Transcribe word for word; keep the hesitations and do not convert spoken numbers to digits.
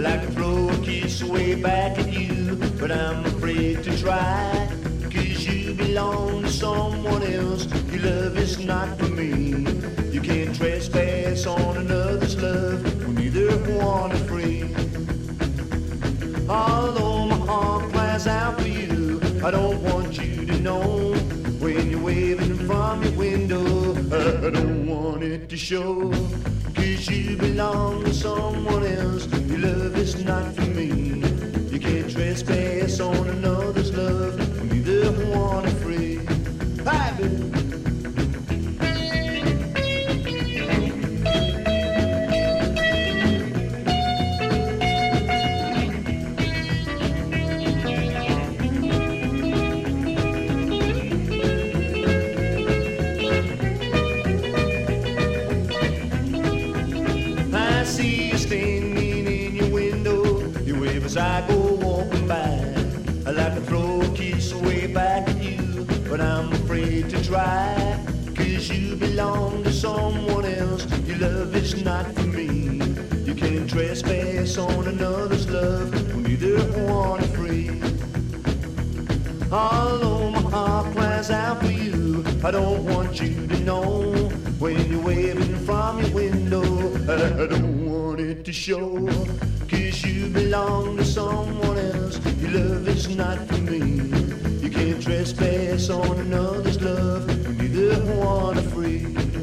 like to throw a kiss way back at you, but I'm afraid to try. Cause you belong to someone else, your love is not for me. You can't trespass on another's love when neither one are free. Although my heart cries out for you, I don't want you to know. When you're waving from your window, I don't want it to show. Cause you belong to someone else, your love is not for me. You can't trespass on another's love when neither one are free. Hi, baby. As I go walking by, I like to throw a kiss way back at you, but I'm afraid to try. Cause you belong to someone else, your love is not for me. You can't trespass on another's love when neither one are free. Although my heart cries out for you, I don't want you to know. When you're waving from your window, I don't want it to show. Cause you belong to someone else, your love is not for me. You can't trespass on another's love when neither one are free.